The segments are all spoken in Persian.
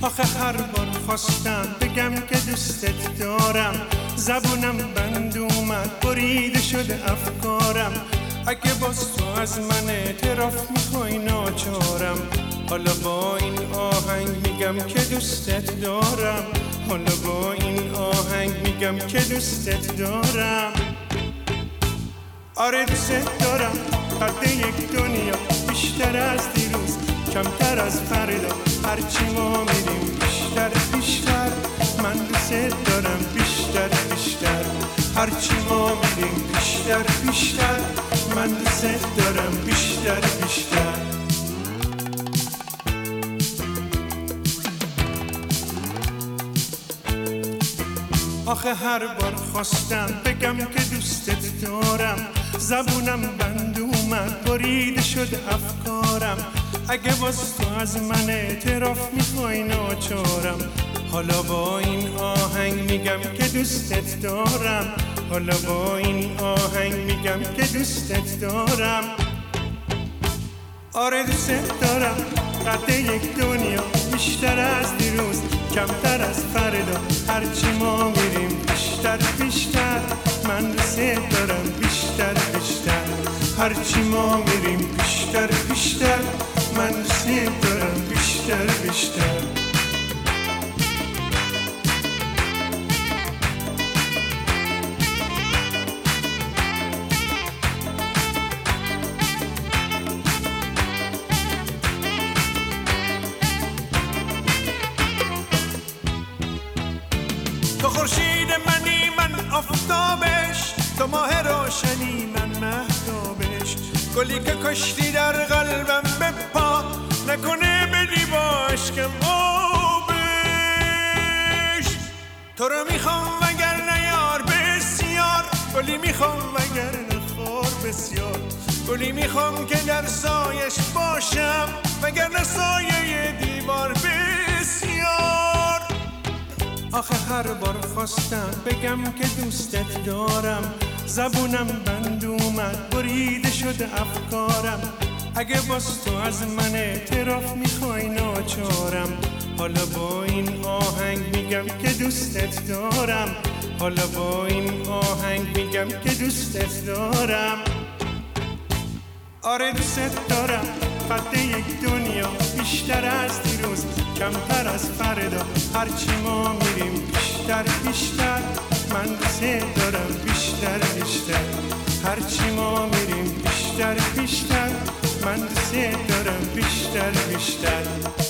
آخه هر بار خواستم بگم که دوستت دارم، زبونم بند اومد بریده شده افکارم. اگه باز تو از من اعتراف میخوای ناچارم، حالا با این آهنگ میگم که دوستت دارم، حالا با این آهنگ میگم که دوستت دارم. آره دوستت دارم، قد یک دنیا، بیشتر از دیروز کمتر از فردا، هرچی ما میریم بیشتر بیشتر. من دوستت دارم بیشتر بیشتر، هرچی ما میریم بیشتر بیشتر. من دوستت دارم بیشتر بیشتر. آخه هر بار خواستم بگم که دوستت دارم، زبونم بند اومد بریده شده افکارم. اگه باز تو از من اعتراف میخوای ناچارم، حالا با این آهنگ میگم که دوستت دارم، حالا با این آهنگ میگم که دوستت دارم. آره دوستت دارم، قد یک دنیا، بیشتر از دیروز کمتر از فردا، هرچی ما میریم بیشتر بیشتر. من دوستت دارم بیشتر بیشتر، هرچی ما میریم بیشتر بیشتر. من دوستت دارم بیشتر بیشتر. تو خورشید منی من آفتابش، تو ماه روشنی من مهتابش. گلی که کشتی در قلبم بپا، نکنه بدی با عشقم آبش. تو رو میخوام وگرنه یار بسیار، گلی میخوام وگرنه خار بسیار. گلی میخوام که در سایش باشم، وگرنه سایه دیوار بسیار. آخه هر بار خواستم بگم که دوستت دارم، زبونم بند اومد بریده شده افکارم. اگه باز تو از من اعتراف میخوای ناچارم، حالا با این آهنگ میگم که دوستت دارم، حالا با این آهنگ میگم که دوستت دارم. آره دوستت دارم، قد یک دنیا، بیشتر از دیروز کمتر از فردا، هرچی ما میریم بیشتر بیشتر. من دوستت دارم بیشتر بیشتر، هرچی ما میریم بیشتر بیشتر. من دوستت دارم بیشتر بیشتر.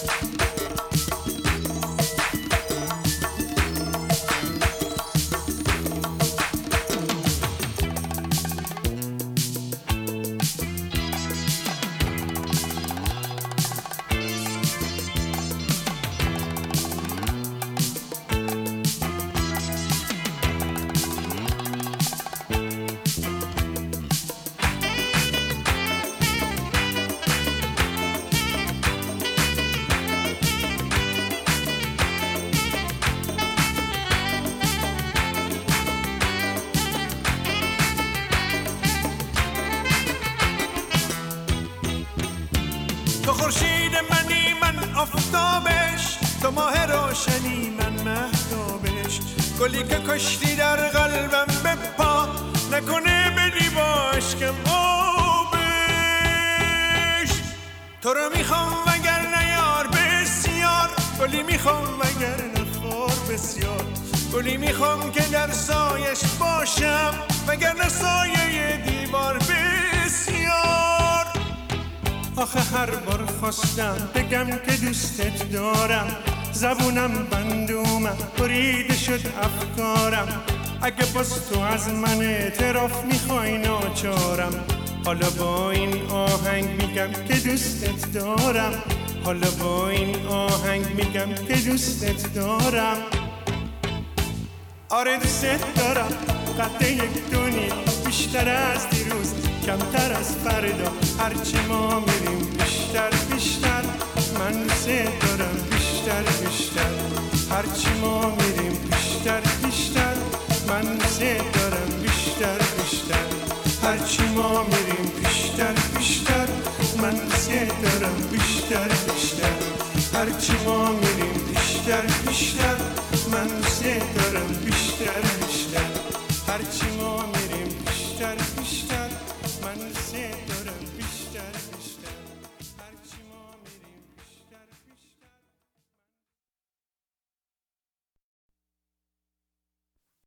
تو خورشید منی من آفتابش، تو ماه روشنی من مهتابش. گلی که کشتی در قلبم بپا، نکنه بدی با عشقم آبش. تو رو میخوام وگرنه یار بسیار، گلی میخوام وگرنه خار بسیار. گلی میخوام که در سایش باشم، وگرنه سایه دیوار بسیار. آخه هر بار خواستم بگم که دوستت دارم، زبونم بند اومد بریده شد افکارم. اگه باز تو از من اعتراف میخوای ناچارم، حالا با این آهنگ میگم که دوستت دارم، حالا با این آهنگ میگم که دوستت دارم. آره دوستت دارم، قد یک دنیا، بیشتر از دیروز کمتر از فردا، هرچی ما میریم بیشتر بیشتر. من دوستت دارم بیشتر بیشتر، هرچی ما میریم بیشتر بیشتر. من دوستت دارم بیشتر بیشتر، هرچی ما میریم بیشتر بیشتر. من دوستت دارم بیشتر بیشتر، هرچی ما میریم بیشتر بیشتر من دوست دارم بیشتر بیشتر هرچی